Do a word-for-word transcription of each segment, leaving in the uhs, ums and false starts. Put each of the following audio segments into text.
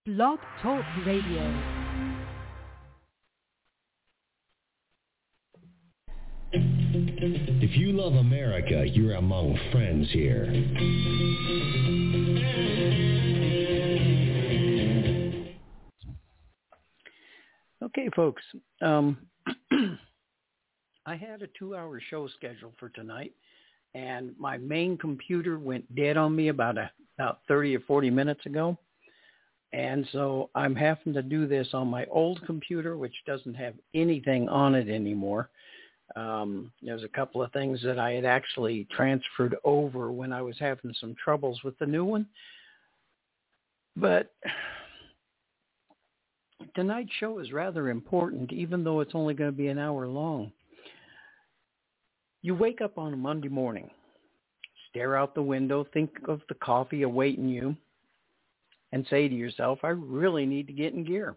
Blog Talk Radio. If you love America, you're among friends here. Okay, folks. Um, I had a two-hour show scheduled for tonight, and my main computer went dead on me about a, about thirty or forty minutes ago. And so I'm having to do this on my old computer, which doesn't have anything on it anymore. Um, there's a couple of things that I had actually transferred over when I was having some troubles with the new one. But tonight's show is rather important, even though it's only going to be an hour long. You wake up on a Monday morning, stare out the window, think of the coffee awaiting you, and say to yourself, I really need to get in gear.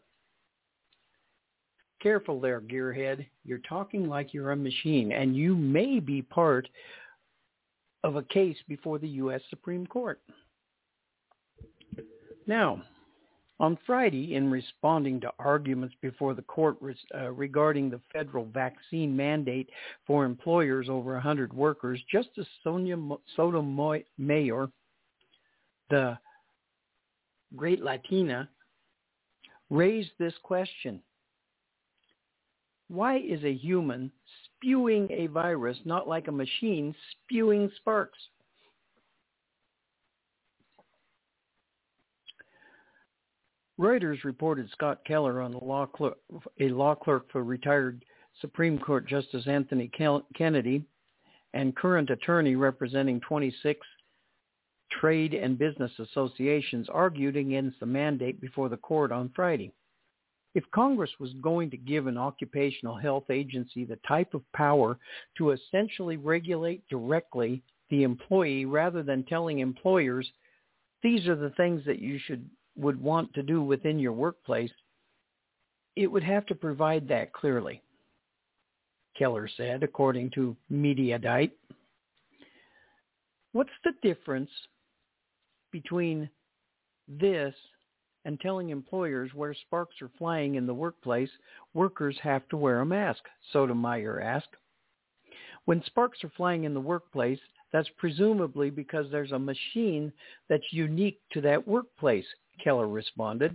Careful there, gearhead. You're talking like you're a machine, and you may be part of a case before the U S Supreme Court. Now, on Friday, in responding to arguments before the court uh, regarding the federal vaccine mandate for employers over one hundred workers, Justice Sonia Sotomayor, the great Latina, raised this question. Why is a human spewing a virus not like a machine spewing sparks? Reuters reported Scott Keller, on the law clerk, a law clerk for retired Supreme Court Justice Anthony Kennedy and current attorney representing twenty-six trade and business associations, argued against the mandate before the court on Friday. If Congress was going to give an occupational health agency the type of power to essentially regulate directly the employee rather than telling employers, these are the things that you should would want to do within your workplace, it would have to provide that clearly, Keller said, according to Mediaite. What's the difference between this and telling employers where sparks are flying in the workplace, workers have to wear a mask? Sotomayor asked. When sparks are flying in the workplace, that's presumably because there's a machine that's unique to that workplace, Keller responded.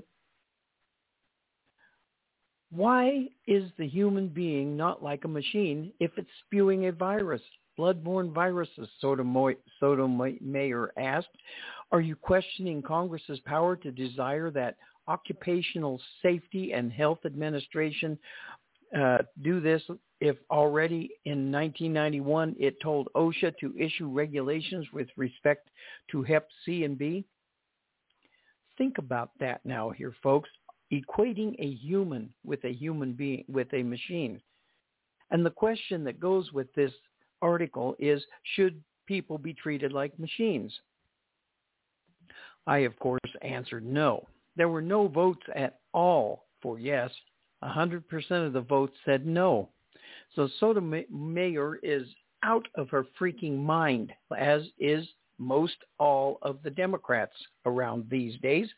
Why is the human being not like a machine if it's spewing a virus? Bloodborne viruses, Sotomayor asked. Are you questioning Congress's power to desire that Occupational Safety and Health Administration uh, do this if already in nineteen ninety-one it told OSHA to issue regulations with respect to Hep C and B? Think about that now here, folks, equating a human with a human being, with a machine. And the question that goes with this article is, should people be treated like machines? I, of course, answered no. There were no votes at all for yes. one hundred percent of the votes said no. So Sotomayor is out of her freaking mind, as is most all of the Democrats around these days.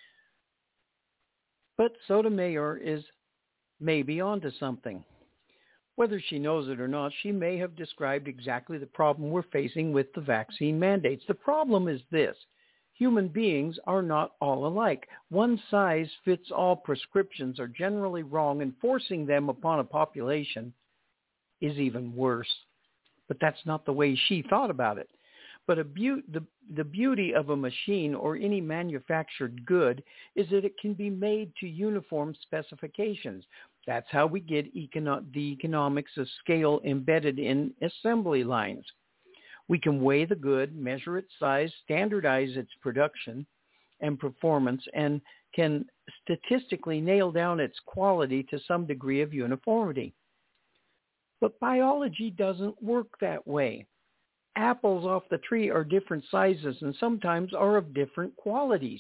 But Sotomayor is maybe onto something. Whether she knows it or not, she may have described exactly the problem we're facing with the vaccine mandates. The problem is this. Human beings are not all alike. One-size-fits-all prescriptions are generally wrong, and forcing them upon a population is even worse. But that's not the way she thought about it. But a be- the, the beauty of a machine or any manufactured good is that it can be made to uniform specifications. That's how we get econo- the economics of scale embedded in assembly lines. We can weigh the good, measure its size, standardize its production and performance, and can statistically nail down its quality to some degree of uniformity. But biology doesn't work that way. Apples off the tree are different sizes and sometimes are of different qualities.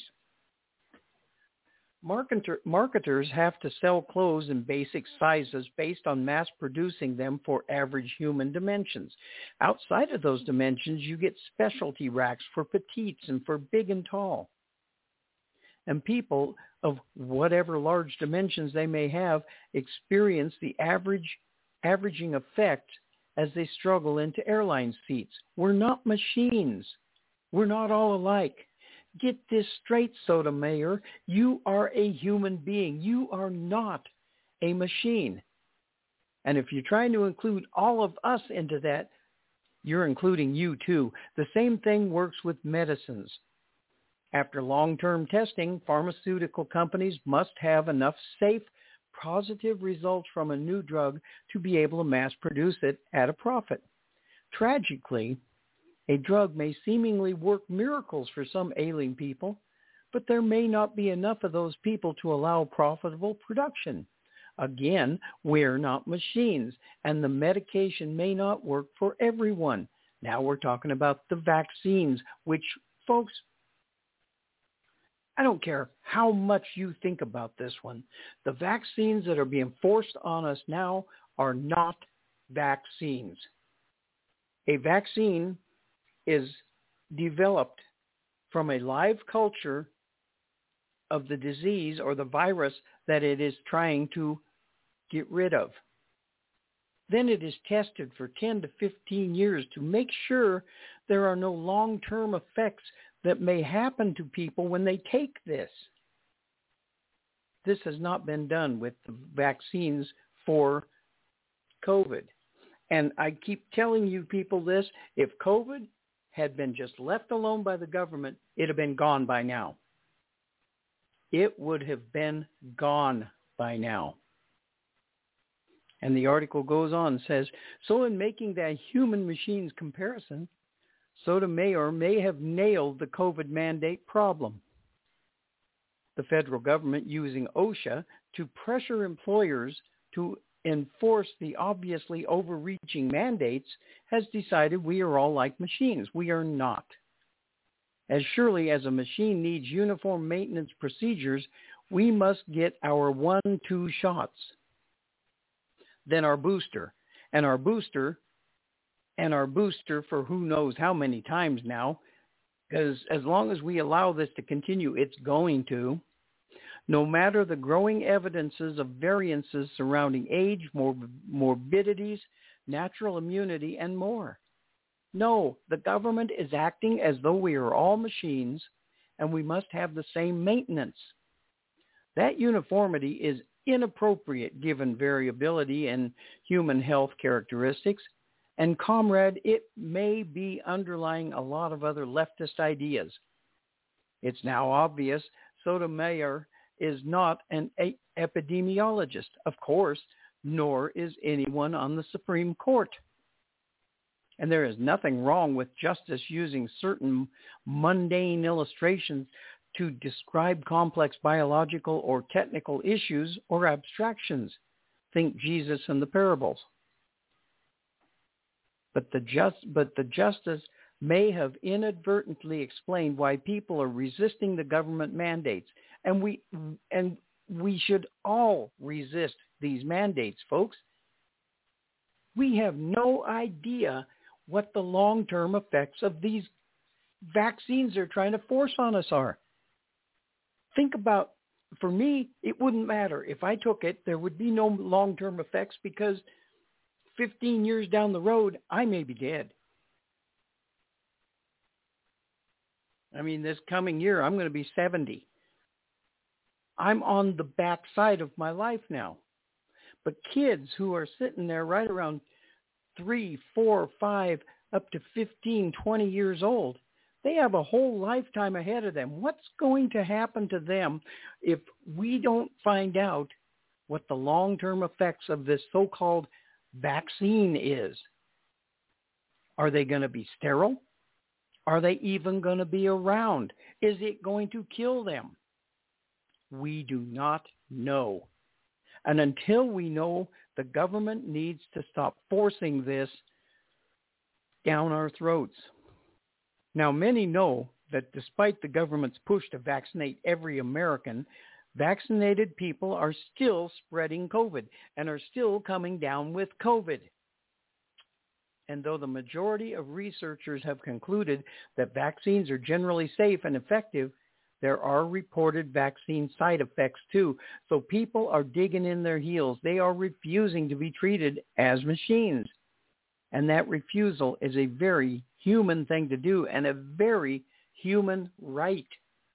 Marketer, marketers have to sell clothes in basic sizes based on mass producing them for average human dimensions. Outside of those dimensions, you get specialty racks for petites and for big and tall. and people of whatever large dimensions they may have experience the average averaging effect as they struggle into airline seats. We're not machines. We're not all alike. Get this straight, Sotomayor. You are a human being. You are not a machine. And if you're trying to include all of us into that, you're including you too. The same thing works with medicines. After long-term testing, pharmaceutical companies must have enough safe, positive results from a new drug to be able to mass produce it at a profit. Tragically, a drug may seemingly work miracles for some ailing people, but there may not be enough of those people to allow profitable production. Again, we're not machines, and the medication may not work for everyone. Now we're talking about the vaccines, which, folks, I don't care how much you think about this one. The vaccines that are being forced on us now are not vaccines. A vaccine is developed from a live culture of the disease or the virus that it is trying to get rid of. Then it is tested for ten to fifteen years to make sure there are no long-term effects that may happen to people when they take this. This has not been done with the vaccines for COVID. And I keep telling you people this, if COVID had been just left alone by the government, it'd have been gone by now. It would have been gone by now. And the article goes on and says, so in making that human machines comparison, Sotomayor may have nailed the COVID mandate problem. The federal government using OSHA to pressure employers to enforce the obviously overreaching mandates has decided we are all like machines. We are not. As surely as a machine needs uniform maintenance procedures, we must get our one, two shots. Then our booster, and our booster, and our booster for who knows how many times now, because as long as we allow this to continue, it's going to. No matter the growing evidences of variances surrounding age, mor- morbidities, natural immunity, and more. No, the government is acting as though we are all machines and we must have the same maintenance. That uniformity is inappropriate given variability in human health characteristics. And comrade, it may be underlying a lot of other leftist ideas. It's now obvious Sotomayor is not an a- epidemiologist, of course, nor is anyone on the Supreme Court. And there is nothing wrong with justice using certain mundane illustrations to describe complex biological or technical issues or abstractions. Think Jesus and the parables. But the just, but the justice may have inadvertently explained why people are resisting the government mandates. And we and we should all resist these mandates, folks. We have no idea what the long-term effects of these vaccines they're trying to force on us are. Think about, for me, it wouldn't matter. If I took it, there would be no long-term effects because fifteen years down the road, I may be dead. I mean, this coming year, I'm going to be seventy. I'm on the backside of my life now. But kids who are sitting there right around three, four, five, up to fifteen, twenty years old, they have a whole lifetime ahead of them. What's going to happen to them if we don't find out what the long-term effects of this so-called vaccine is? Are they going to be sterile? Are they even going to be around? Is it going to kill them? We do not know. And until we know, the government needs to stop forcing this down our throats. Now, many know that despite the government's push to vaccinate every American, vaccinated people are still spreading COVID and are still coming down with COVID. And though the majority of researchers have concluded that vaccines are generally safe and effective, There are reported vaccine side effects too. So people are digging in their heels. They are refusing to be treated as machines. And that refusal is a very human thing to do and a very human right.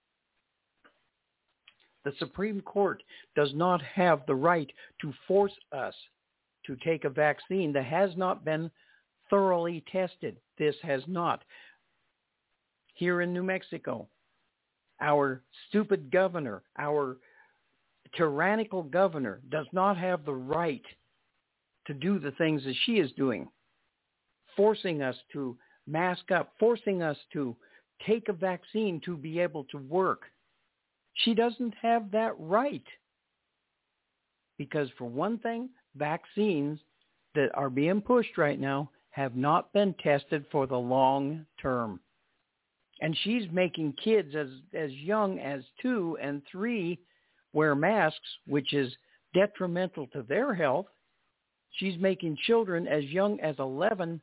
The Supreme Court does not have the right to force us to take a vaccine that has not been thoroughly tested. This has not. Here in New Mexico, our stupid governor, our tyrannical governor, does not have the right to do the things that she is doing, forcing us to mask up, forcing us to take a vaccine to be able to work. She doesn't have that right. Because for one thing, vaccines that are being pushed right now have not been tested for the long term. And she's making kids as, as young as two and three wear masks, which is detrimental to their health. She's making children as young as eleven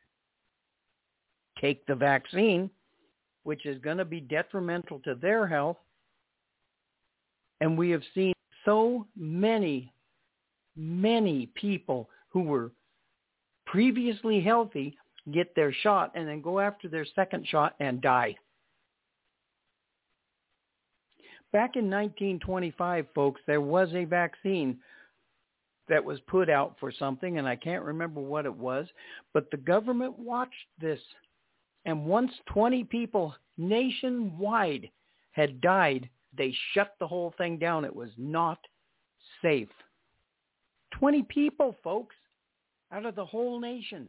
take the vaccine, which is going to be detrimental to their health. And we have seen so many, many people who were previously healthy get their shot and then go after their second shot and die. Back in nineteen twenty-five, folks, there was a vaccine that was put out for something, and I can't remember what it was, but the government watched this. And once twenty people nationwide had died, they shut the whole thing down. It was not safe. twenty people, folks, out of the whole nation.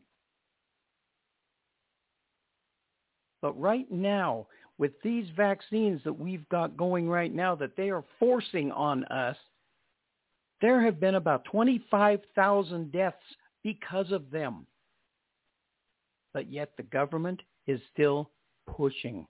But right now, with these vaccines that we've got going right now that they are forcing on us, there have been about twenty-five thousand deaths because of them. But yet the government is still pushing.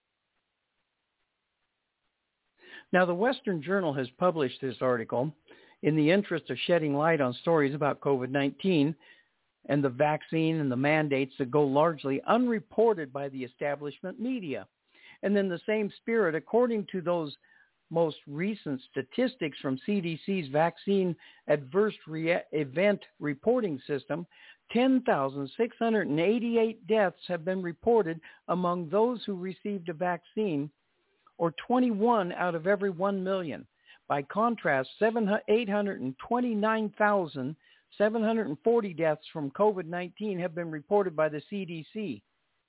Now, the Western Journal has published this article in the interest of shedding light on stories about COVID nineteen and the vaccine and the mandates that go largely unreported by the establishment media. And in the same spirit, according to those most recent statistics from C D C's Vaccine Adverse Re- Event Reporting System, ten thousand six hundred eighty-eight deaths have been reported among those who received a vaccine, or twenty-one out of every one million. By contrast, eight hundred twenty-nine thousand seven hundred forty deaths from COVID nineteen have been reported by the C D C,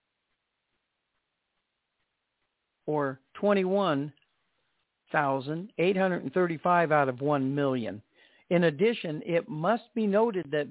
or twenty-one thousand eight hundred thirty-five out of one million. In addition, it must be noted that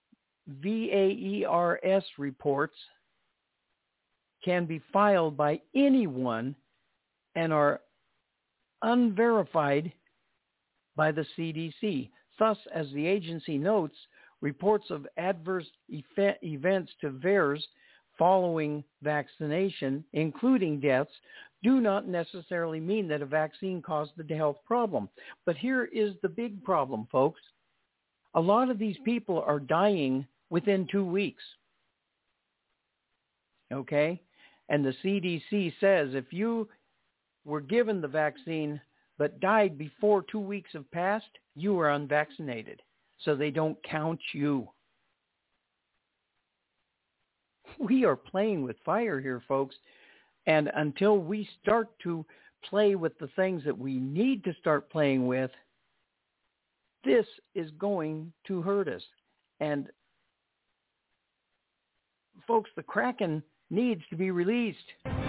VAERS reports can be filed by anyone and are unverified by the C D C. Thus, as the agency notes, reports of adverse efe- events to V A E R S following vaccination, including deaths, do not necessarily mean that a vaccine caused the health problem. But here is the big problem, folks. A lot of these people are dying within two weeks. Okay? And the C D C says if you were given the vaccine but died before two weeks have passed, you are unvaccinated. So they don't count you. We are playing with fire here, folks. And until we start to play with the things that we need to start playing with, this is going to hurt us. And folks, the Kraken needs to be released.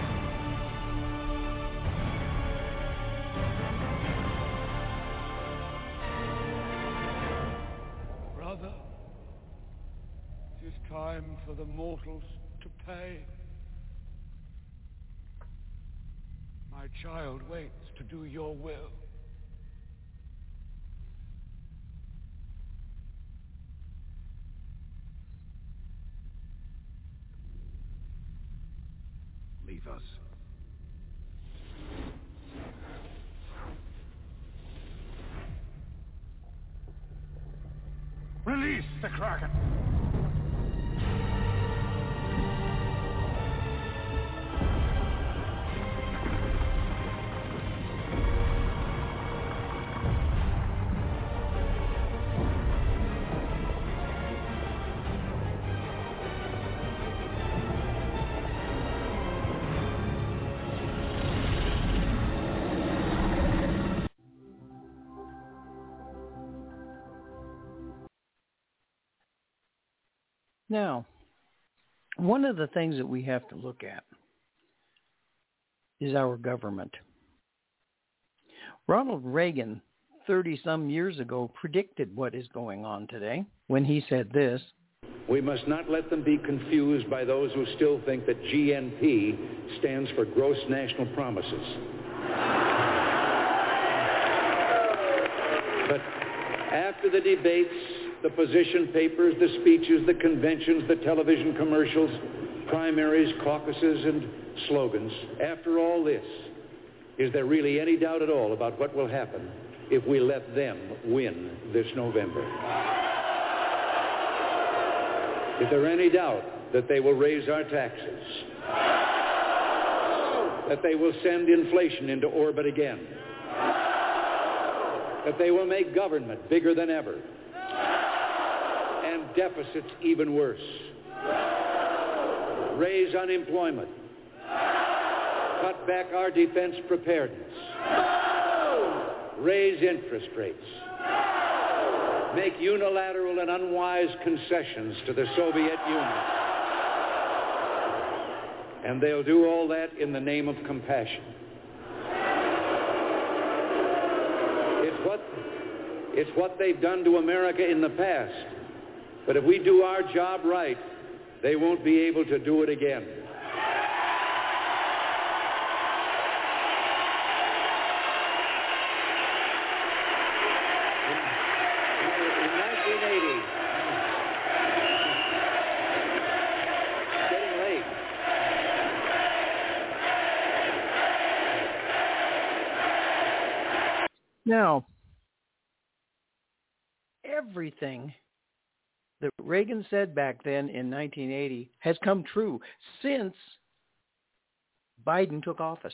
Brother, it is time for the mortals to pay. My child waits to do your will. Leave us. Release the Kraken! Now, one of the things that we have to look at is our government. Ronald Reagan, thirty-some years ago, predicted what is going on today when he said this: "We must not let them be confused by those who still think that G N P stands for gross national promises. But after the debates, the position papers, the speeches, the conventions, the television commercials, primaries, caucuses, and slogans, after all this, is there really any doubt at all about what will happen if we let them win this November? Is there any doubt that they will raise our taxes? That they will send inflation into orbit again? That they will make government bigger than ever? And deficits even worse? Raise unemployment? Cut back our defense preparedness? Raise interest rates? Make unilateral and unwise concessions to the Soviet Union? And they'll do all that in the name of compassion. It's what, it's what they've done to America in the past. But if we do our job right, they won't be able to do it again. Now, everything that Reagan said back then in nineteen eighty has come true since Biden took office.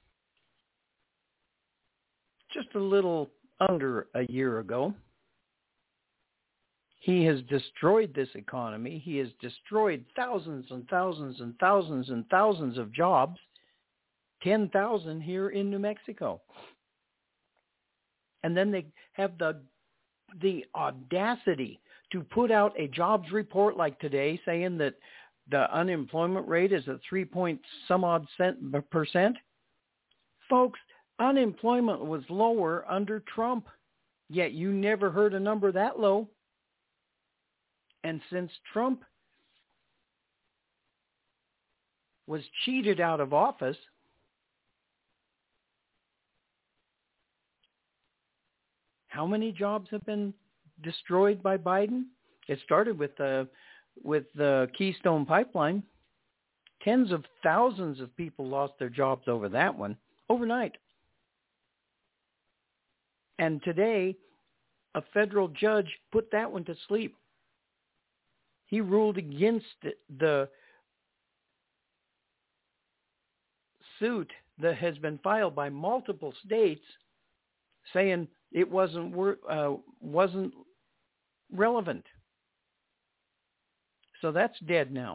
Just a little under a year ago, he has destroyed this economy. He has destroyed thousands and thousands and thousands and thousands of jobs, ten thousand here in New Mexico. And then they have the the audacity to put out a jobs report like today saying that the unemployment rate is at three point some odd cent percent. Folks, unemployment was lower under Trump, yet you never heard a number that low. And since Trump was cheated out of office, how many jobs have been destroyed by Biden? It started with the with the Keystone Pipeline. Tens of thousands of people lost their jobs over that one overnight. And today, a federal judge put that one to sleep. He ruled against the suit that has been filed by multiple states, saying it wasn't uh, wasn't relevant. So that's dead now.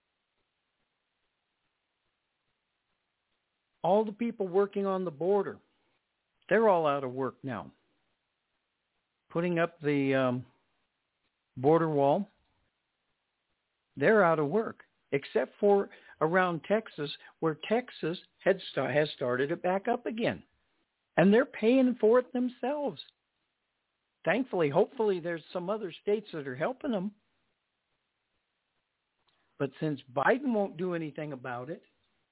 All the people working on the border, they're all out of work now. Putting up the um, border wall, they're out of work, except for around Texas, where Texas had st- has started it back up again. And they're paying for it themselves. Thankfully, hopefully, there's some other states that are helping them. But since Biden won't do anything about it,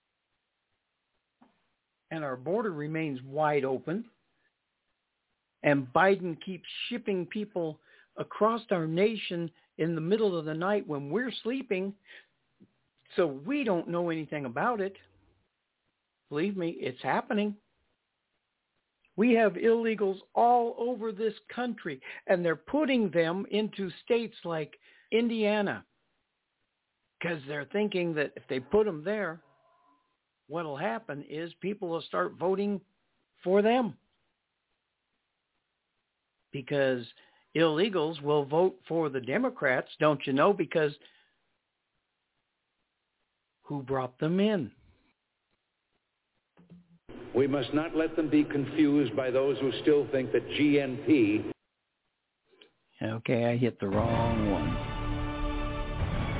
and our border remains wide open, and Biden keeps shipping people across our nation in the middle of the night when we're sleeping, so we don't know anything about it. Believe me, it's happening. We have illegals all over this country, and they're putting them into states like Indiana because they're thinking that if they put them there, what will happen is people will start voting for them because illegals will vote for the Democrats, don't you know, because who brought them in? We must not let them be confused by those who still think that G N P... Okay, I hit the wrong one.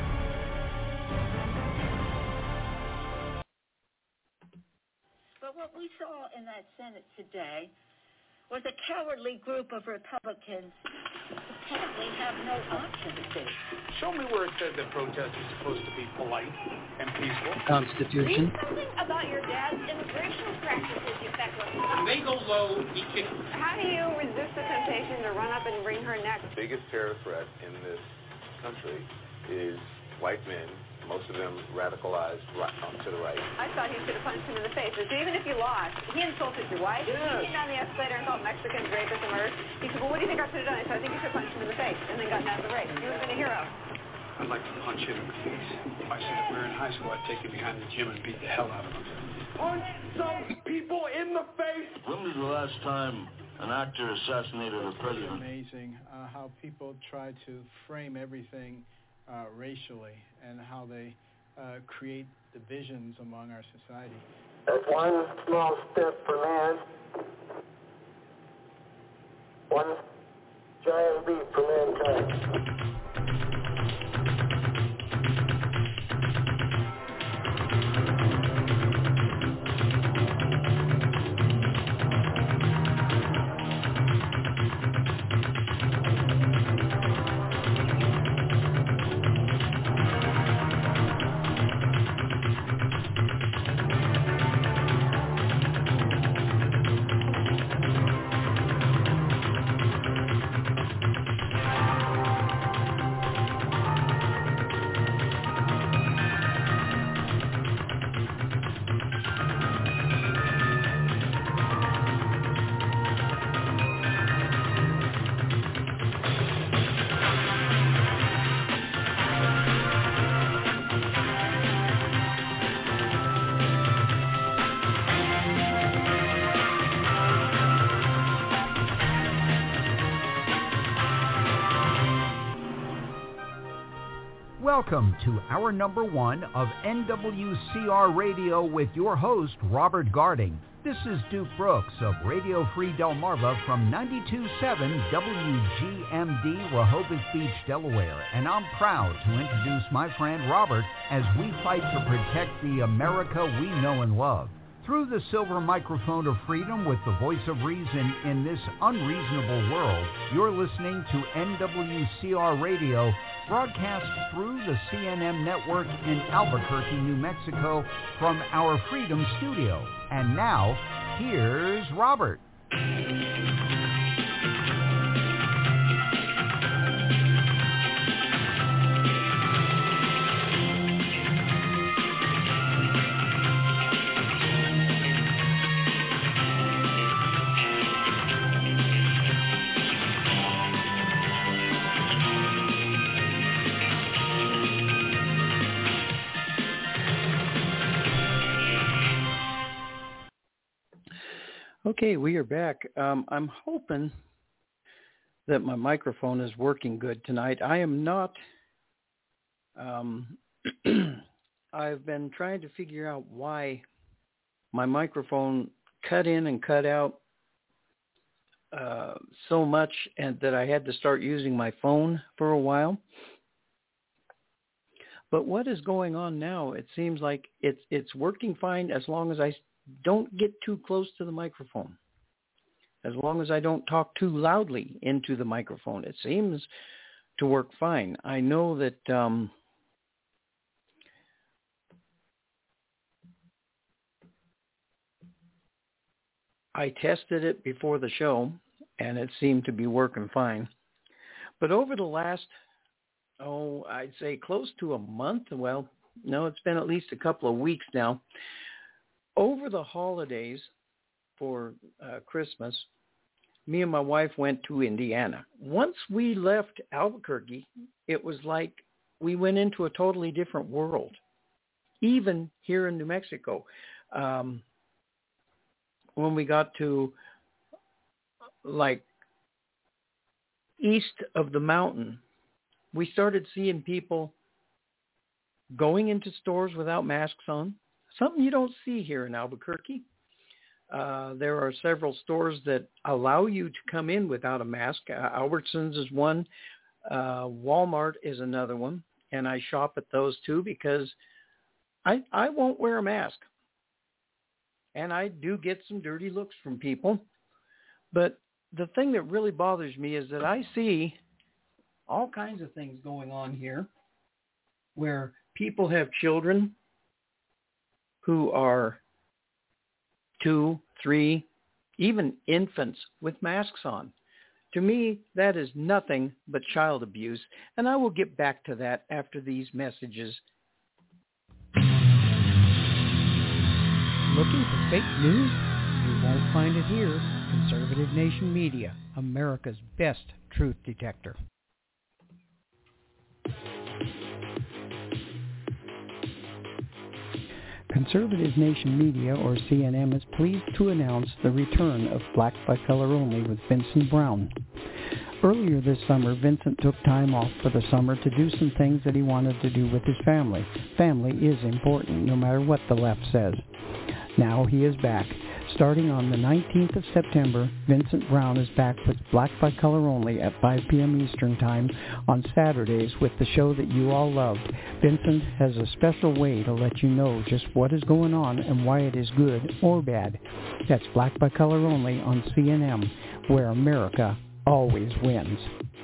we saw in that Senate today was a cowardly group of Republicans who apparently have no option to see. Show me where it says that protest is supposed to be polite and peaceful. Constitution. Read something about your dad's immigration practices, you feckless. When they go low, he kicks. How do you resist the temptation to run up and wring her neck? The biggest terror threat in this country is white men, most of them radicalized right, um, to the right. I thought he should have punched him in the face. So even if you lost, he insulted your wife. Yes. He came down the escalator and called Mexicans rapists and murderers. He said, well, what do you think I should have done? I said, I think you should have punched him in the face and then gotten out of the race. You would have been a hero. I'd like to punch him in the face. If I said if we were in high school, I'd take him behind the gym and beat the hell out of him. Punch those people in the face! When was the last time an actor assassinated a president? It's amazing uh, how people try to frame everything uh, racially and how they uh, create divisions among our society. That's one small step for man, one giant leap for mankind. Welcome to hour number one of N W C R Radio with your host, Robert Garding. This is Duke Brooks of Radio Free Delmarva from ninety-two point seven W G M D, Rehoboth Beach, Delaware, and I'm proud to introduce my friend Robert as we fight to protect the America we know and love. Through the silver microphone of freedom with the voice of reason in this unreasonable world, you're listening to N W C R Radio, broadcast through the C N M network in Albuquerque, New Mexico, from our Freedom Studio. And now, here's Robert. Okay, we are back. Um, I'm hoping that my microphone is working good tonight. I am not. Um, I've been trying to figure out why my microphone cut in and cut out uh, so much, and that I had to start using my phone for a while. But what is going on now? It seems like it's it's working fine as long as I don't get too close to the microphone. As long as I don't talk too loudly into the microphone, it seems to work fine. I know that um, I tested it before the show, and it seemed to be working fine. But over the last, oh, I'd say close to a month, well, no, it's been at least a couple of weeks now, over the holidays for uh, Christmas, me and my wife went to Indiana. Once we left Albuquerque, it was like we went into a totally different world, even here in New Mexico. Um, when we got to, like, east of the mountain, we started seeing people going into stores without masks on. Something you don't see here in Albuquerque. Uh, there are several stores that allow you to come in without a mask. Uh, Albertsons is one. Uh, Walmart is another one. And I shop at those two because I, I won't wear a mask. and I do get some dirty looks from people. But the thing that really bothers me is that I see all kinds of things going on here where people have children who are two, three, even infants with masks on. To me, that is nothing but child abuse, and I will get back to that after these messages. Looking for fake news? You won't find it here. Conservative Nation Media, America's best truth detector. Conservative Nation Media, or C N M, is pleased to announce the return of Black by Color Only with Vincent Brown. Earlier this summer, Vincent took time off for the summer to do some things that he wanted to do with his family. Family is important, no matter what the left says. Now he is back. Starting on the nineteenth of September, Vincent Brown is back with Black by Color Only at five p.m. Eastern Time on Saturdays with the show that you all loved. Vincent has a special way to let you know just what is going on and why it is good or bad. That's Black by Color Only on C N M, where America always wins.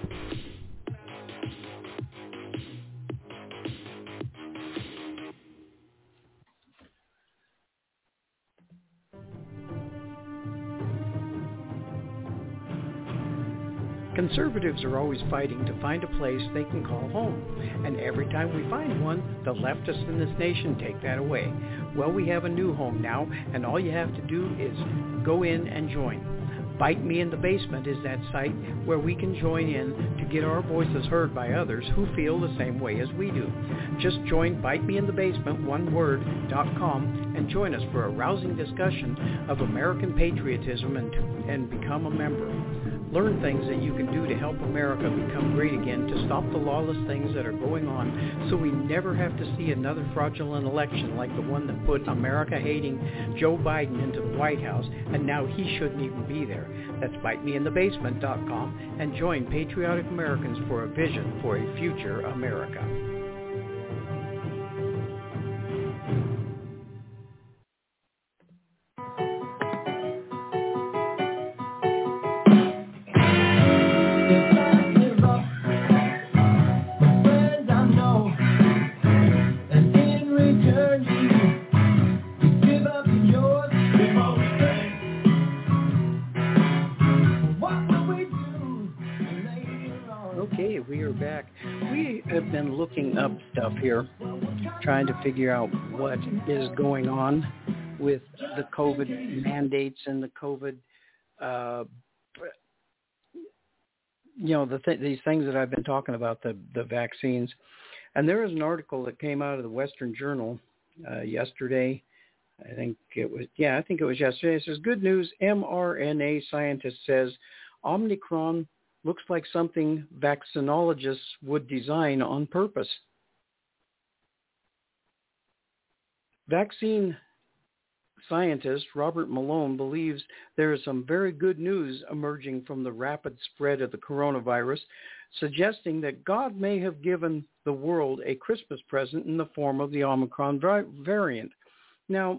Conservatives are always fighting to find a place they can call home. And every time we find one, the leftists in this nation take that away. Well, we have a new home now, and all you have to do is go in and join. Bite Me in the Basement is that site where we can join in to get our voices heard by others who feel the same way as we do. Just join Bite Me in the Basement, one word, dot com, and join us for a rousing discussion of American patriotism and, and become a member. Learn things that you can do to help America become great again, to stop the lawless things that are going on, so we never have to see another fraudulent election like the one that put America-hating Joe Biden into the White House, and now he shouldn't even be there. That's bite me in the basement dot com, and join Patriotic Americans for a vision for a future America. Looking up stuff here, trying to figure out what is going on with the COVID mandates and the COVID, uh, you know, the th- these things that I've been talking about, the, the vaccines. And there is an article that came out of the Western Journal uh, yesterday. I think it was, yeah, I think it was yesterday. It says, good news, mRNA scientist says Omicron looks like something vaccinologists would design on purpose. Vaccine scientist Robert Malone believes there is some very good news emerging from the rapid spread of the coronavirus, suggesting that God may have given the world a Christmas present in the form of the Omicron variant. Now,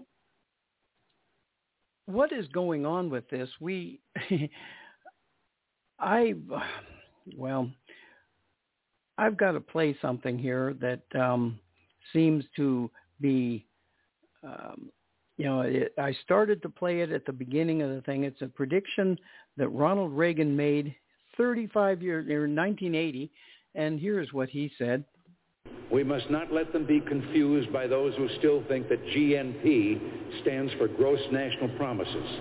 what is going on with this? We... I, well, I've got to play something here that um, seems to be, um, you know, it, I started to play it at the beginning of the thing. It's a prediction that Ronald Reagan made thirty-five years, or nineteen eighty, and here's what he said. We must not let them be confused by those who still think that G N P stands for gross national promises.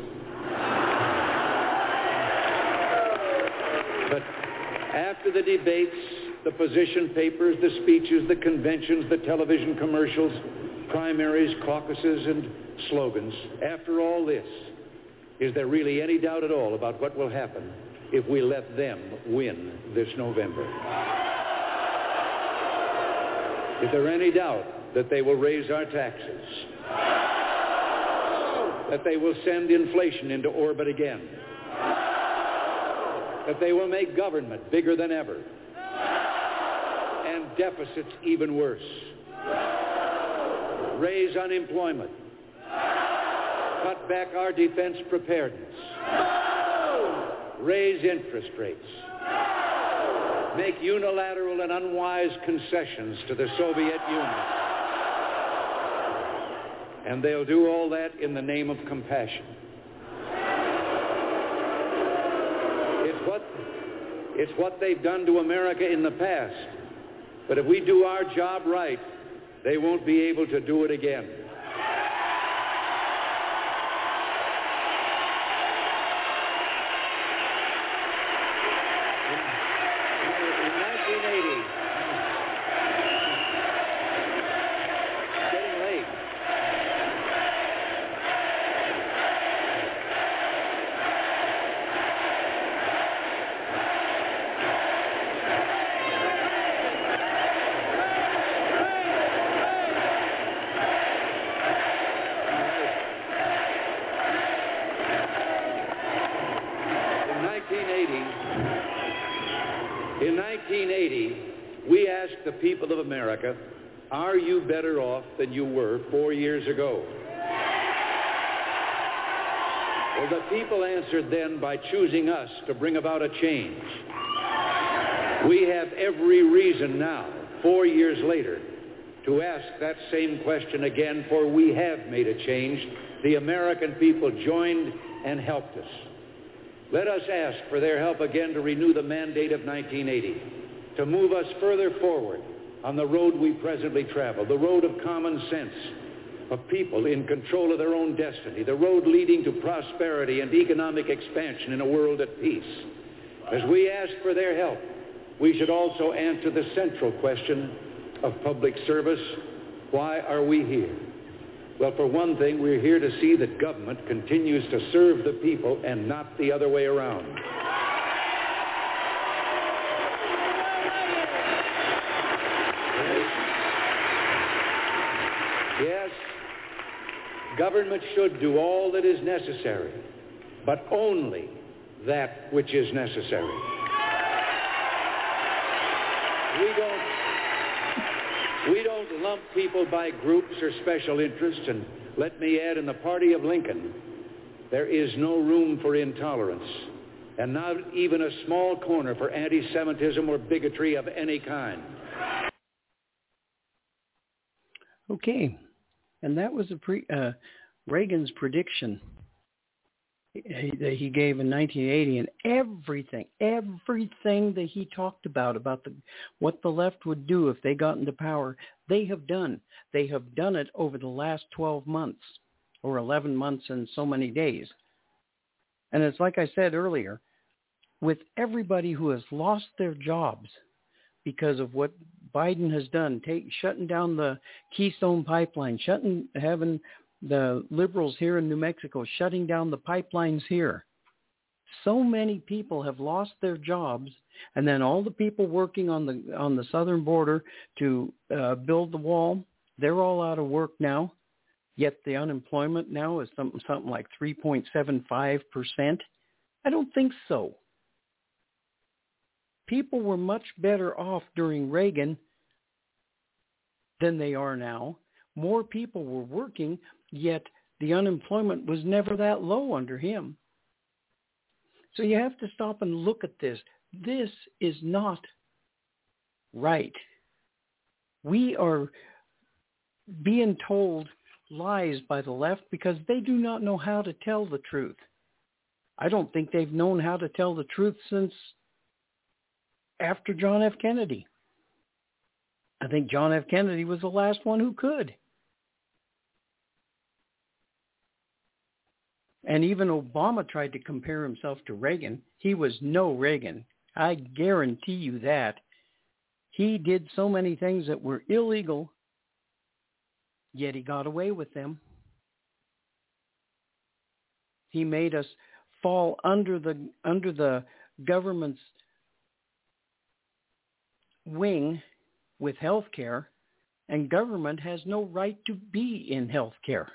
But after the debates, the position papers, the speeches, the conventions, the television commercials, primaries, caucuses, and slogans, after all this, is there really any doubt at all about what will happen if we let them win this November? Is there any doubt that they will raise our taxes? That they will send inflation into orbit again? That they will make government bigger than ever, and deficits even worse, raise unemployment, cut back our defense preparedness, raise interest rates, make unilateral and unwise concessions to the Soviet Union. And they'll do all that in the name of compassion. It's what, it's what they've done to America in the past. But if we do our job right, they won't be able to do it again. The people of America, are you better off than you were four years ago? Well, the people answered then by choosing us to bring about a change. We have every reason now, four years later, to ask that same question again, for we have made a change. The American people joined and helped us. Let us ask for their help again to renew the mandate of nineteen eighty. To move us further forward on the road we presently travel, the road of common sense, of people in control of their own destiny, the road leading to prosperity and economic expansion in a world at peace. As we ask for their help, we should also answer the central question of public service. Why are we here? Well, for one thing, we're here to see that government continues to serve the people and not the other way around. Yes, government should do all that is necessary, but only that which is necessary. We don't, we don't lump people by groups or special interests, and let me add, in the party of Lincoln, there is no room for intolerance, and not even a small corner for anti-Semitism or bigotry of any kind. Okay. And that was a pre, uh, Reagan's prediction that he gave in nineteen eighty, and everything, everything that he talked about, about the, what the left would do if they got into power, they have done. They have done it over the last twelve months, or eleven months and so many days. And it's like I said earlier, with everybody who has lost their jobs because of what Biden has done, take, shutting down the Keystone Pipeline, shutting, having the liberals here in New Mexico shutting down the pipelines here. So many people have lost their jobs, and then all the people working on the on the southern border to uh, build the wall, they're all out of work now. Yet the unemployment now is something something like three point seven five percent. I don't think so. People were much better off during Reagan than they are now. More people were working, yet the unemployment was never that low under him. So you have to stop and look at this. This is not right. We are being told lies by the left because they do not know how to tell the truth. I don't think they've known how to tell the truth since after John F. Kennedy. I think John F. Kennedy was the last one who could. And even Obama tried to compare himself to Reagan. He was no Reagan. I guarantee you that. He did so many things that were illegal, yet he got away with them. He made us fall under the under the government's wing with health care, and government has no right to be in health care.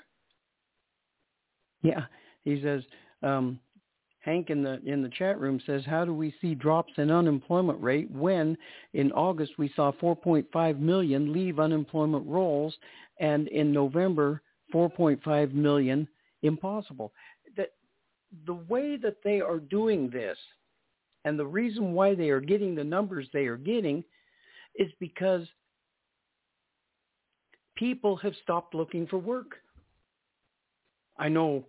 Yeah, he says, um, Hank in the in the chat room says, how do we see drops in unemployment rate when in August we saw four point five million leave unemployment rolls, and in November four point five million impossible. That the way that they are doing this, and the reason why they are getting the numbers they are getting, is because people have stopped looking for work. I know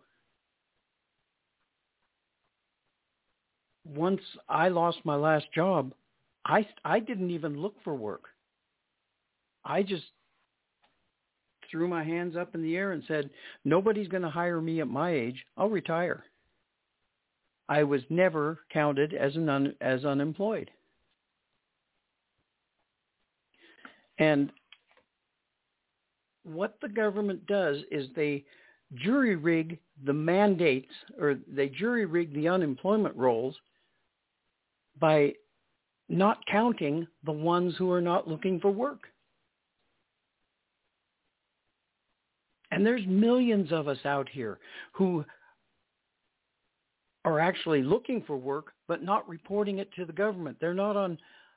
once I lost my last job, I, I didn't even look for work. I just threw my hands up in the air and said, nobody's going to hire me at my age. I'll retire. I was never counted as an un, as unemployed. And what the government does is they jury rig the mandates, or they jury rig the unemployment rolls by not counting the ones who are not looking for work. And there's millions of us out here who are actually looking for work, but not reporting it to the government. They're not on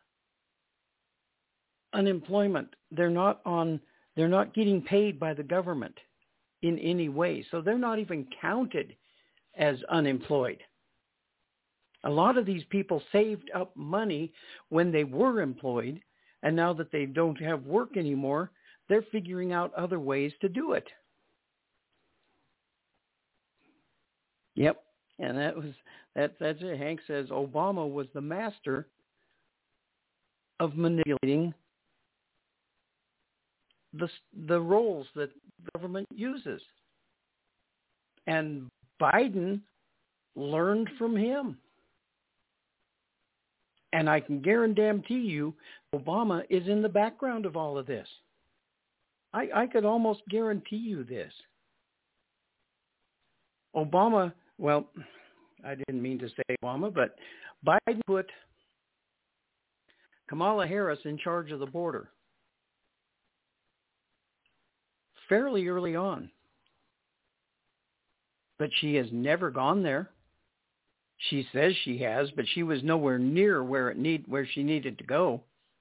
unemployment. They're not on, they're not getting paid by the government in any way. So they're not even counted as unemployed. A lot of these people saved up money when they were employed, and now that they don't have work anymore, they're figuring out other ways to do it. Yep. And that was that. That's it. Hank says Obama was the master of manipulating the the roles that government uses, and Biden learned from him. And I can guarantee you, Obama is in the background of all of this. I, I could almost guarantee you this. Obama. Well, I didn't mean to say Obama, but Biden put Kamala Harris in charge of the border fairly early on. But she has never gone there. She says she has, but she was nowhere near where it need where she needed to go.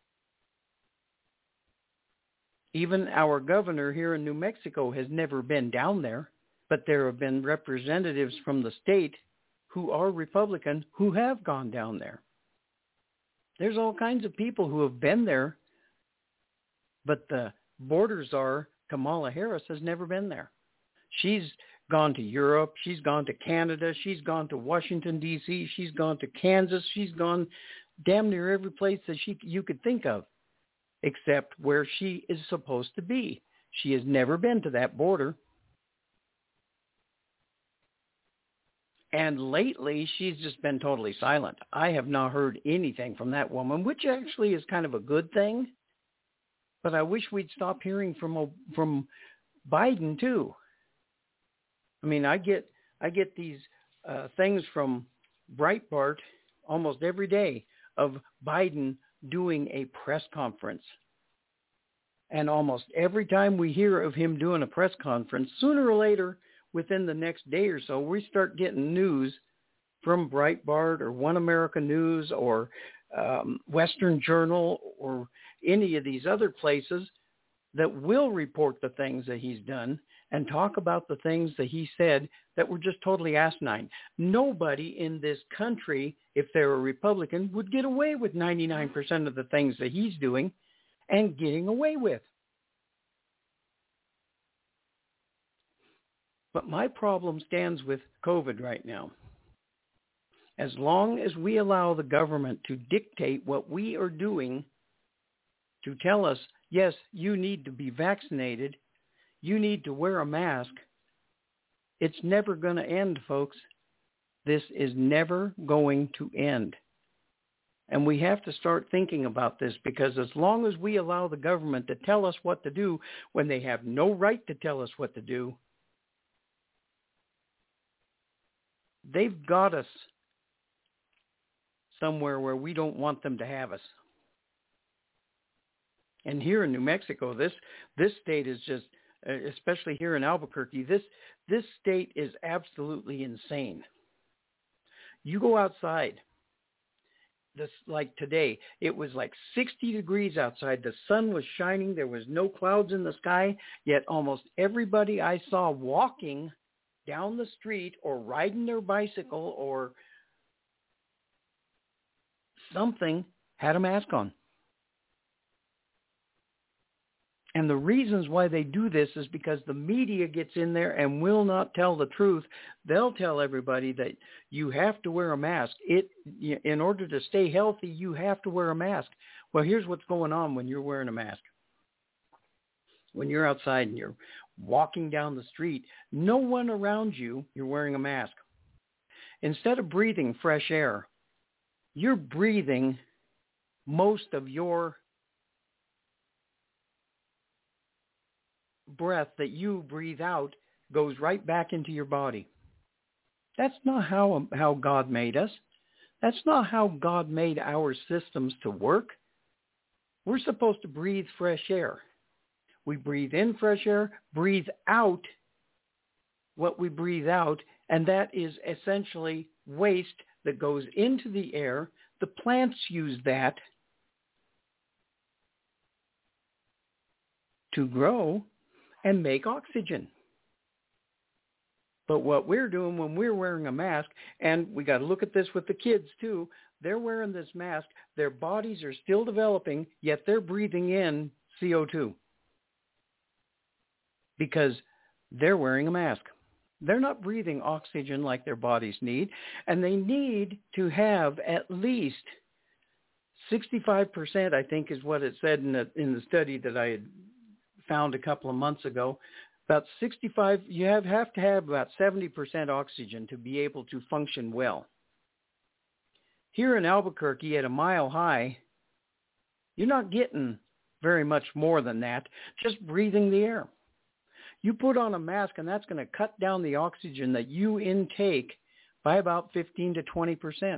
Even our governor here in New Mexico has never been down there. But there have been representatives from the state who are Republican who have gone down there. There's all kinds of people who have been there, but the border czar, Kamala Harris, has never been there. She's gone to Europe. She's gone to Canada. She's gone to Washington, D C She's gone to Kansas. She's gone damn near every place that she you could think of, except where she is supposed to be. She has never been to that border. And lately, she's just been totally silent. I have not heard anything from that woman, which actually is kind of a good thing. But I wish we'd stop hearing from from Biden too. I mean, I get I get these uh, things from Breitbart almost every day of Biden doing a press conference. And almost every time we hear of him doing a press conference, sooner or later, within the next day or so, we start getting news from Breitbart or One America News or um, Western Journal or any of these other places that will report the things that he's done and talk about the things that he said that were just totally asinine. Nobody in this country, if they're a Republican, would get away with ninety-nine percent of the things that he's doing and getting away with. But my problem stands with COVID right now. As long as we allow the government to dictate what we are doing, to tell us, yes, you need to be vaccinated, you need to wear a mask, it's never going to end, folks. This is never going to end. And we have to start thinking about this, because as long as we allow the government to tell us what to do when they have no right to tell us what to do, they've got us somewhere where we don't want them to have us. And here in New Mexico, this this state is just, especially here in Albuquerque, this this state is absolutely insane. You go outside, this like today, it was like sixty degrees outside. The sun was shining. There was no clouds in the sky, yet almost everybody I saw walking down the street or riding their bicycle or something had a mask on. And the reasons why they do this is because the media gets in there and will not tell the truth. They'll tell everybody that you have to wear a mask. It, in order to stay healthy, you have to wear a mask. Well, here's what's going on when you're wearing a mask. When you're outside and you're walking down the street, no one around you, you're wearing a mask. Instead of breathing fresh air, you're breathing most of your breath that you breathe out goes right back into your body. That's not how how God made us. That's not how God made our systems to work. We're supposed to breathe fresh air. We breathe in fresh air, breathe out what we breathe out, and that is essentially waste that goes into the air. The plants use that to grow and make oxygen. But what we're doing when we're wearing a mask, and we got to look at this with the kids too, they're wearing this mask, their bodies are still developing, yet they're breathing in C O two because they're wearing a mask. They're not breathing oxygen like their bodies need, and they need to have at least sixty-five percent, I think is what it said in the, in the study that I had found a couple of months ago. About sixty-five, you have, have to have about seventy percent oxygen to be able to function well. Here in Albuquerque at a mile high, you're not getting very much more than that, just breathing the air. You put on a mask and that's going to cut down the oxygen that you intake by about fifteen to twenty percent.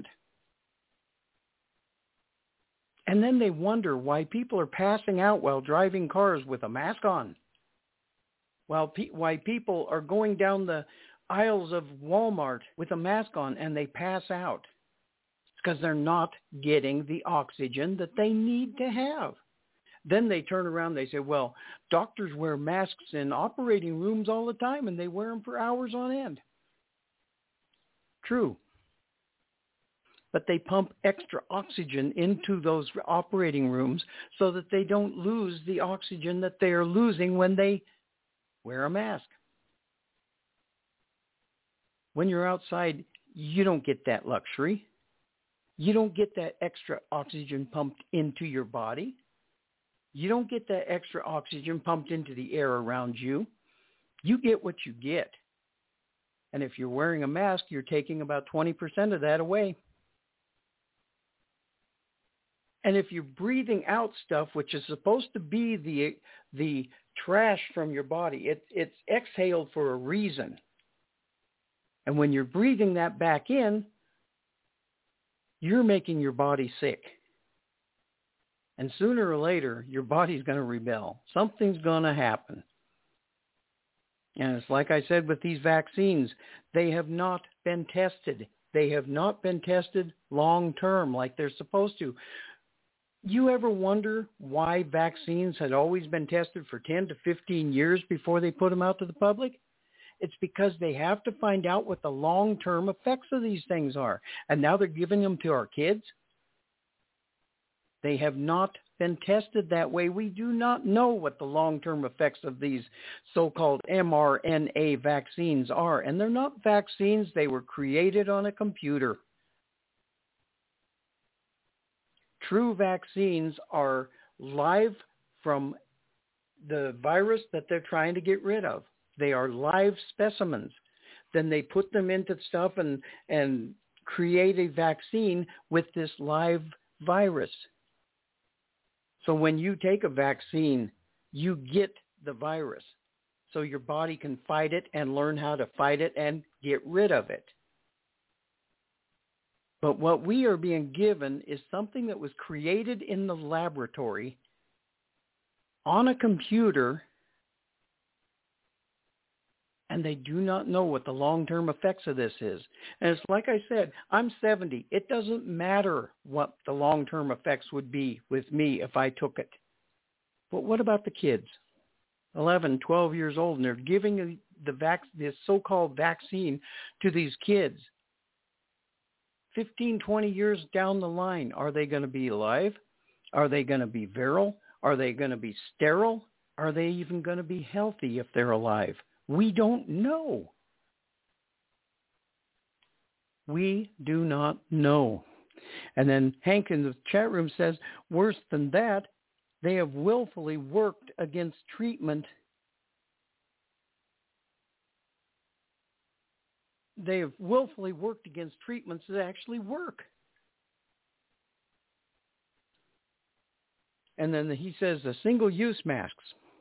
And then they wonder why people are passing out while driving cars with a mask on. While pe- why people are going down the aisles of Walmart with a mask on and they pass out. It's because they're not getting the oxygen that they need to have. Then they turn around, they say, well, doctors wear masks in operating rooms all the time and they wear them for hours on end. True. But they pump extra oxygen into those operating rooms so that they don't lose the oxygen that they are losing when they wear a mask. When you're outside, you don't get that luxury. You don't get that extra oxygen pumped into your body. You don't get that extra oxygen pumped into the air around you. You get what you get. And if you're wearing a mask, you're taking about twenty percent of that away. And if you're breathing out stuff, which is supposed to be the the trash from your body, it, it's exhaled for a reason. And when you're breathing that back in, you're making your body sick. And sooner or later, your body's going to rebel. Something's going to happen. And it's like I said with these vaccines, they have not been tested. They have not been tested long term like they're supposed to. You ever wonder why vaccines had always been tested for ten to fifteen years before they put them out to the public? It's because they have to find out what the long-term effects of these things are. And now they're giving them to our kids. They have not been tested that way. We do not know what the long-term effects of these so-called mRNA vaccines are. And they're not vaccines. They were created on a computer. True vaccines are live from the virus that they're trying to get rid of. They are live specimens. Then they put them into stuff and, and create a vaccine with this live virus. So when you take a vaccine, you get the virus. So your body can fight it and learn how to fight it and get rid of it. But what we are being given is something that was created in the laboratory on a computer, and they do not know what the long-term effects of this is. And it's like I said, I'm seventy. It doesn't matter what the long-term effects would be with me if I took it. But what about the kids? eleven, twelve years old, and they're giving the vac, this so-called vaccine to these kids. fifteen, twenty years down the line, are they going to be alive? Are they going to be virile? Are they going to be sterile? Are they even going to be healthy if they're alive? We don't know. We do not know. And then Hank in the chat room says, worse than that, they have willfully worked against treatment. They have willfully worked against treatments that actually work. And then he says the single-use masks.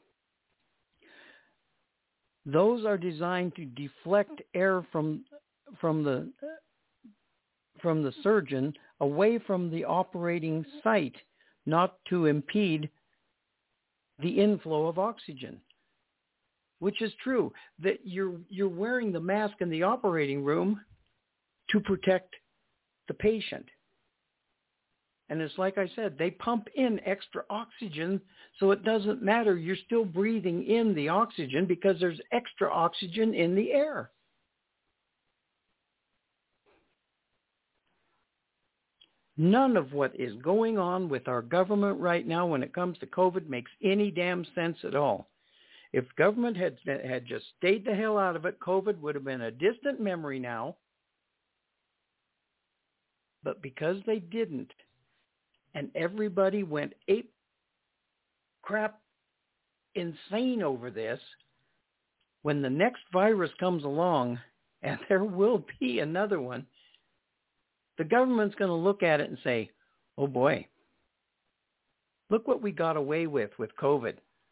Those are designed to deflect air from from the from the surgeon away from the operating site, not to impede the inflow of oxygen. Which is true, that you're you're wearing the mask in the operating room to protect the patient. And it's like I said, they pump in extra oxygen, so it doesn't matter. You're still breathing in the oxygen because there's extra oxygen in the air. None of what is going on with our government right now when it comes to COVID makes any damn sense at all. If government had had just stayed the hell out of it, COVID would have been a distant memory now. But because they didn't, and everybody went ape crap insane over this, when the next virus comes along, and there will be another one, the government's going to look at it and say, oh boy, look what we got away with with COVID.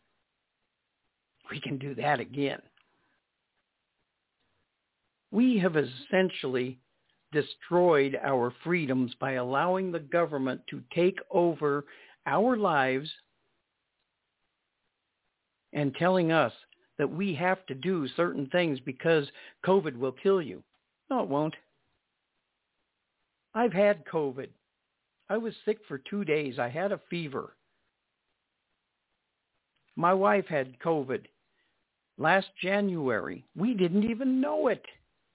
We can do that again. We have essentially destroyed our freedoms by allowing the government to take over our lives and telling us that we have to do certain things because COVID will kill you. No, it won't. I've had COVID. I was sick for two days. I had a fever. My wife had COVID last January. We didn't even know it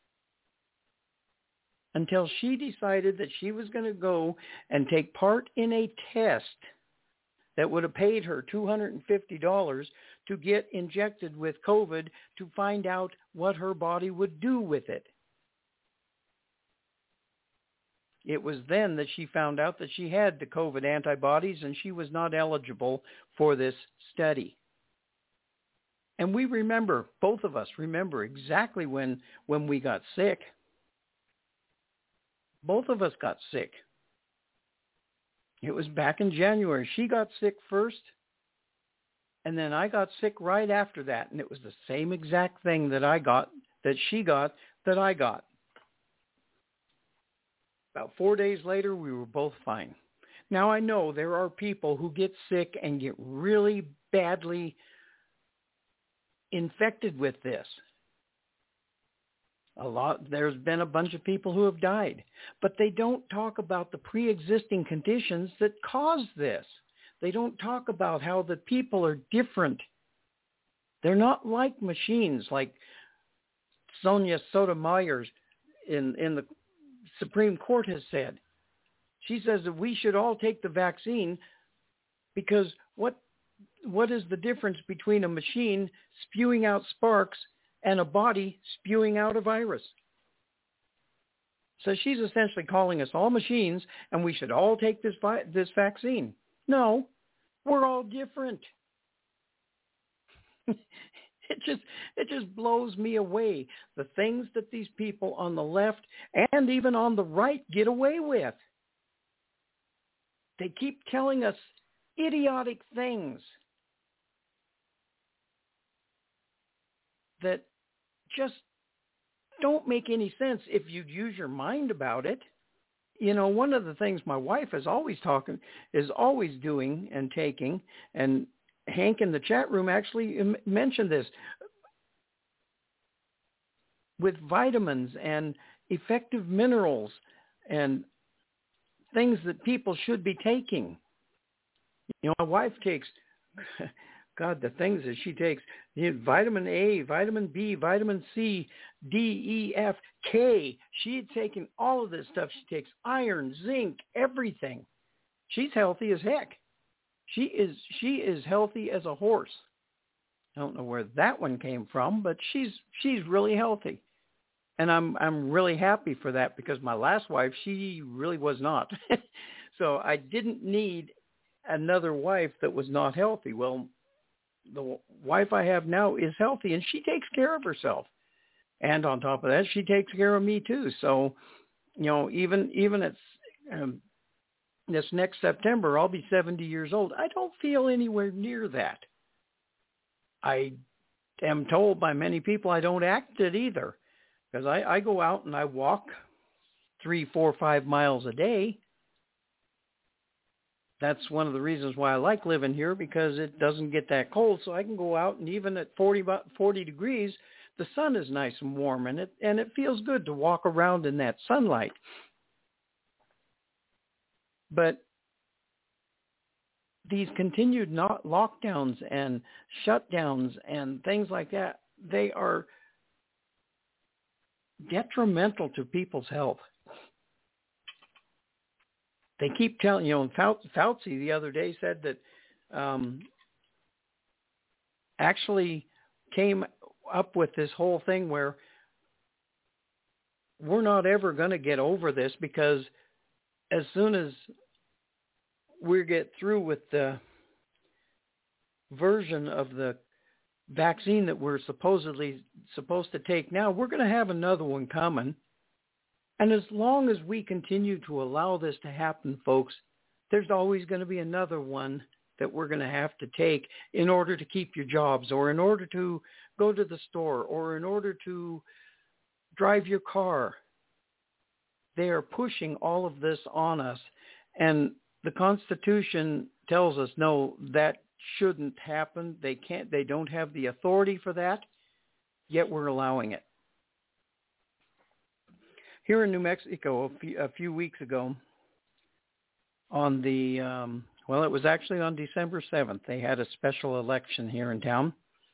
until she decided that she was going to go and take part in a test that would have paid her two hundred fifty dollars to get injected with COVID to find out what her body would do with it. It was then that she found out that she had the COVID antibodies and she was not eligible for this study. And we remember, both of us remember exactly when, when we got sick. Both of us got sick. It was back in January. She got sick first, and then I got sick right after that. And it was the same exact thing that I got, that she got, that I got. About four days later, we were both fine. Now, I know there are people who get sick and get really badly infected with this. A lot, there's been a bunch of people who have died, but they don't talk about the pre-existing conditions that cause this. They don't talk about how the people are different. They're not like machines, like Sonia Sotomayor in, in the Supreme Court has said. She says that we should all take the vaccine because what what is the difference between a machine spewing out sparks and a body spewing out a virus? So she's essentially calling us all machines and we should all take this vi- this vaccine. No, we're all different. It just it just blows me away, the things that these people on the left and even on the right get away with. They keep telling us idiotic things that just don't make any sense if you'd use your mind about it. You know, one of the things my wife is always talking, is always doing and taking, and Hank in the chat room actually mentioned this, with vitamins and effective minerals and things that people should be taking. You know, my wife takes God, the things that she takes, you know, vitamin A, vitamin B, vitamin C, D, E, F, K. She had taken all of this stuff. She takes iron, zinc, everything. She's healthy as heck. She is she is healthy as a horse. I don't know where that one came from, but she's she's really healthy. And I'm I'm really happy for that, because my last wife, she really was not. So I didn't need another wife that was not healthy. Well, the wife I have now is healthy, and she takes care of herself. And on top of that, she takes care of me too. So, you know, even even it's um, this next September, I'll be seventy years old. I don't feel anywhere near that. I am told by many people I don't act it either, because I, I go out and I walk three, four, five miles a day. That's one of the reasons why I like living here, because it doesn't get that cold. So I can go out, and even at forty, forty degrees, the sun is nice and warm, and it and it feels good to walk around in that sunlight. But these continued not lockdowns and shutdowns and things like that, they are detrimental to people's health. They keep telling, you know, Fauci the other day said that um, actually came up with this whole thing where we're not ever going to get over this, because as soon as we get through with the version of the vaccine that we're supposedly supposed to take now, we're going to have another one coming. And as long as we continue to allow this to happen, folks, there's always going to be another one that we're going to have to take in order to keep your jobs, or in order to go to the store, or in order to drive your car. They are pushing all of this on us. And the Constitution tells us, no, that shouldn't happen. They can't, they don't have the authority for that, yet we're allowing it. Here in New Mexico, a few, a few weeks ago, on the, um, well, it was actually on December seventh, they had a special election here in town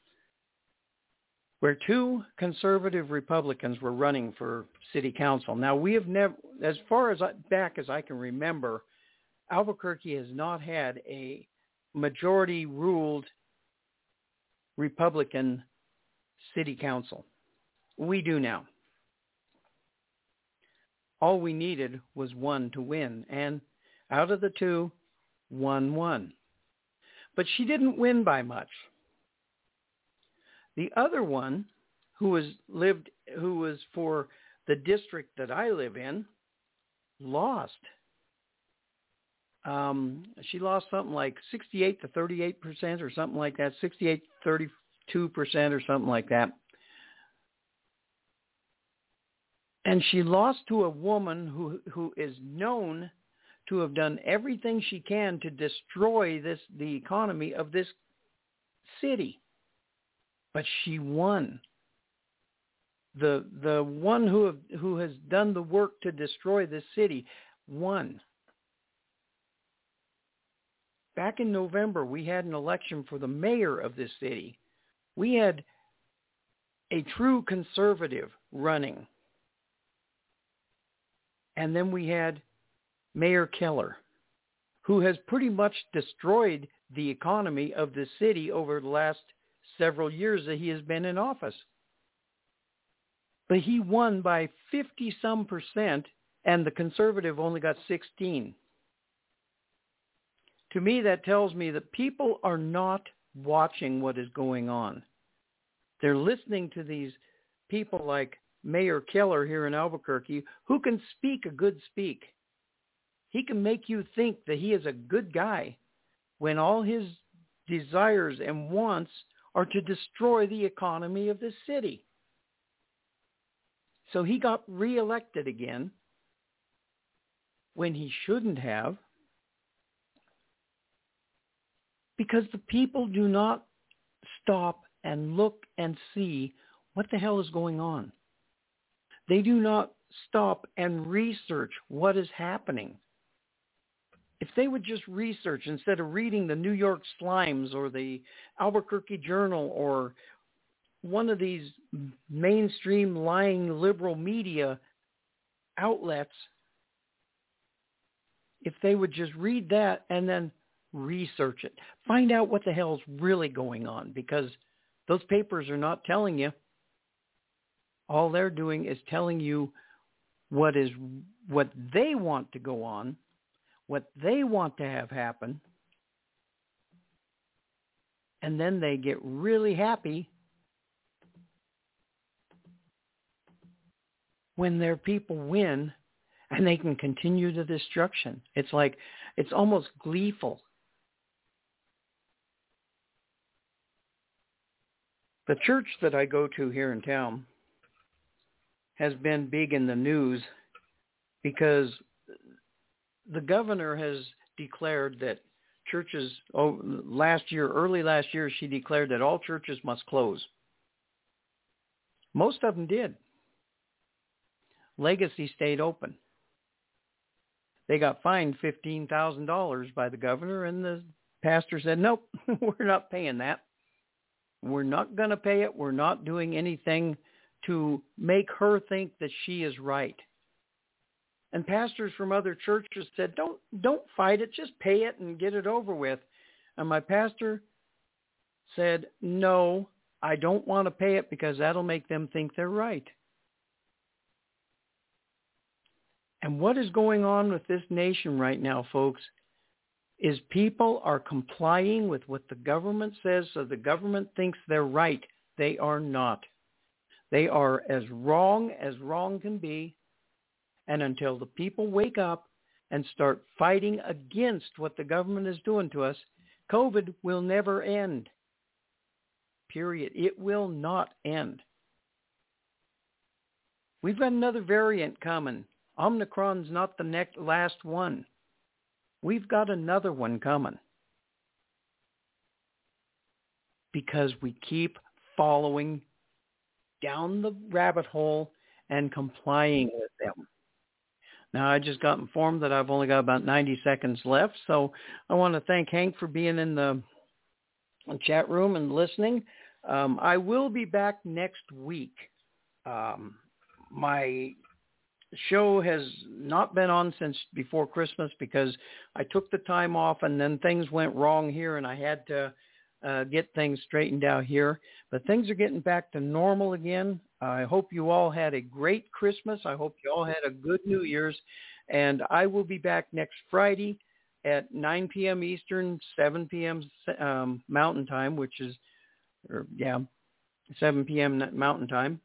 where two conservative Republicans were running for city council. Now, we have never, as far as I, back as I can remember, Albuquerque has not had a majority-ruled Republican city council. We do now. All we needed was one to win, and out of the two, one won. But she didn't win by much. The other one, who was lived, who was for the district that I live in, lost. Um, she lost something like sixty-eight to thirty-eight percent, or something like that, sixty-eight to thirty-two percent, or something like that. And she lost to a woman who who is known to have done everything she can to destroy this the economy of this city. But she won. The the one who have, who has done the work to destroy this city won. Back in November, we had an election for the mayor of this city. We had a true conservative running. And then we had Mayor Keller, who has pretty much destroyed the economy of the city over the last several years that he has been in office. But he won by fifty-some percent, and the conservative only got sixteen. To me, that tells me that people are not watching what is going on. They're listening to these people like Mayor Keller here in Albuquerque, who can speak a good speak. He can make you think that he is a good guy when all his desires and wants are to destroy the economy of the city. So he got reelected again when he shouldn't have, because the people do not stop and look and see what the hell is going on. They do not stop and research what is happening. If they would just research instead of reading the New York Slimes or the Albuquerque Journal or one of these mainstream lying liberal media outlets, if they would just read that and then research it, find out what the hell's really going on, because those papers are not telling you. All they're doing is telling you what is what they want to go on, what they want to have happen, and then they get really happy when their people win and they can continue the destruction. It's like, it's almost gleeful. The church that I go to here in town has been big in the news because the governor has declared that churches, oh, last year, early last year, she declared that all churches must close. Most of them did. Legacy stayed open. They got fined fifteen thousand dollars by the governor, and the pastor said, nope, we're not paying that. We're not going to pay it. We're not doing anything to make her think that she is right. And pastors from other churches said, don't don't fight it. Just pay it and get it over with. And my pastor said, no, I don't want to pay it because that'll make them think they're right. And what is going on with this nation right now, folks, is people are complying with what the government says, so the government thinks they're right. They are not. They are as wrong as wrong can be. And until the people wake up and start fighting against what the government is doing to us, COVID will never end. Period. It will not end. We've got another variant coming. Omicron's not the next last one. We've got another one coming because we keep following down the rabbit hole and complying with them. Now, I just got informed that I've only got about ninety seconds left, so I want to thank Hank for being in the chat room and listening. Um, I will be back next week. Um, my show has not been on since before Christmas because I took the time off and then things went wrong here and I had to uh, get things straightened out here. But things are getting back to normal again. I hope you all had a great Christmas. I hope you all had a good New Year's. And I will be back next Friday at nine p.m. Eastern, seven p.m. Um, Mountain Time, which is, or, yeah, seven p.m. Mountain Time.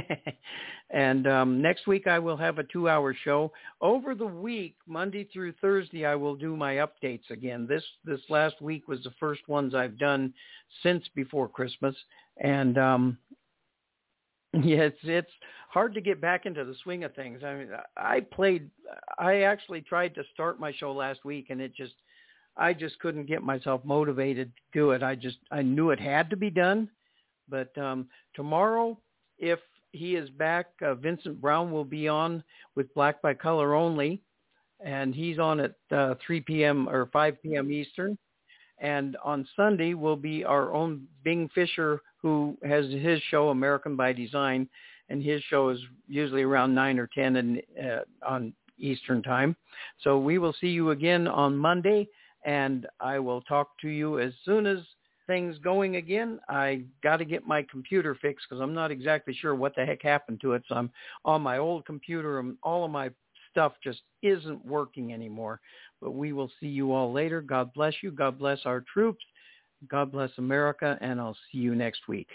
And um, next week I will have a two-hour show. Over the week, Monday through Thursday, I will do my updates again. This this last week was the first ones I've done since before Christmas. And um, yeah, it's it's hard to get back into the swing of things. I mean, I played. I actually tried to start my show last week, and it just I just couldn't get myself motivated to do it. I just I knew it had to be done. But um, tomorrow, if he is back, uh, Vincent Brown will be on with Black by Color Only, and he's on at uh, three p.m. or five p.m. Eastern. And on Sunday will be our own Bing Fisher, who has his show American by Design, and his show is usually around nine or ten in, uh, on Eastern time. So we will see you again on Monday, and I will talk to you as soon as things going again. I got to get my computer fixed because I'm not exactly sure what the heck happened to it. So I'm on my old computer and all of my stuff just isn't working anymore. But we will see you all later. God bless you. God bless our troops. God bless America. And I'll see you next week.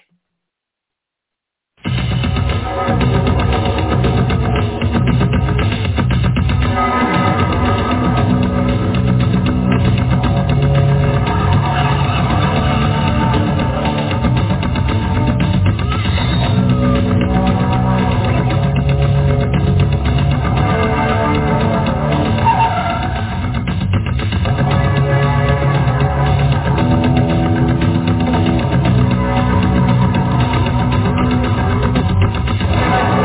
Bye.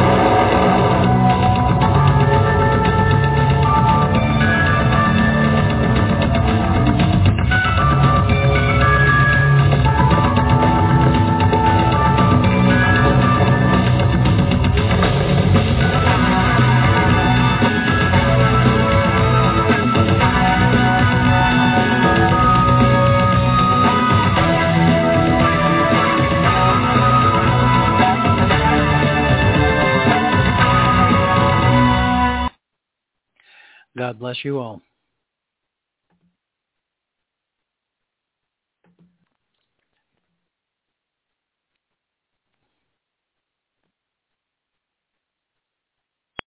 God bless you all.